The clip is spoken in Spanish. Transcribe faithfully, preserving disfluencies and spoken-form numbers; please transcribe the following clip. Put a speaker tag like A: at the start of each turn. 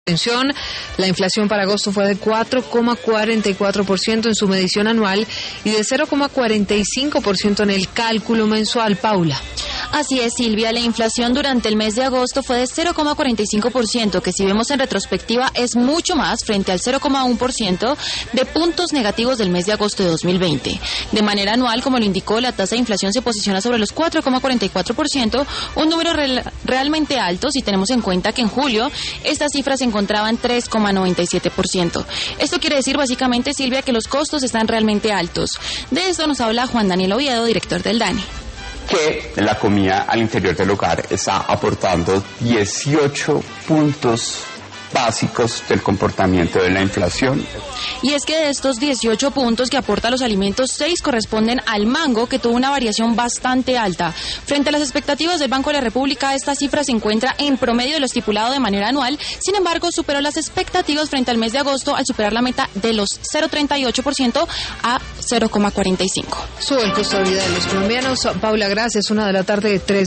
A: Atención, la inflación para agosto fue de cuatro coma cuarenta y cuatro por ciento en su medición anual y de cero coma cuarenta y cinco por ciento en el cálculo mensual. Paula.
B: Así es, Silvia, la inflación durante el mes de agosto fue de cero coma cuarenta y cinco por ciento, que si vemos en retrospectiva es mucho más frente al cero coma uno por ciento de puntos negativos del mes de agosto de dos mil veinte. De manera anual, como lo indicó, la tasa de inflación se posiciona sobre los cuatro coma cuarenta y cuatro por ciento, un número real, realmente alto si tenemos en cuenta que en julio estas cifras se encontraban tres coma noventa y siete por ciento. Esto quiere decir básicamente, Silvia, que los costos están realmente altos. De esto nos habla Juan Daniel Oviedo, director del DANE.
C: Que la comida al interior del hogar está aportando dieciocho puntos básicos del comportamiento de la inflación.
B: Y es que de estos dieciocho puntos que aporta los alimentos, seis corresponden al mango, que tuvo una variación bastante alta. Frente a las expectativas del Banco de la República, esta cifra se encuentra en promedio de lo estipulado de manera anual. Sin embargo, superó las expectativas frente al mes de agosto al superar la meta de los cero coma treinta y ocho por ciento a cero coma cuarenta y cinco por ciento.
A: Sube el costo de vida de los colombianos. Paula, gracias. Una de la tarde, tres.